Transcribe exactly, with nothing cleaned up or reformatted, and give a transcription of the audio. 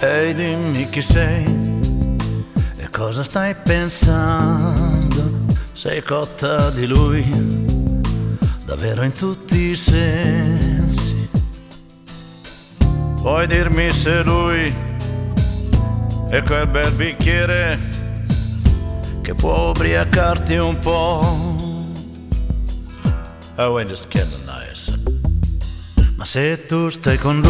Ehi, dimmi chi sei e cosa stai pensando. Sei cotta di lui, davvero in tutti i sensi. Puoi dirmi se lui è quel bel bicchiere che può ubriacarti un po'. Oh, we're just kidding, nice. Ma se tu stai con lui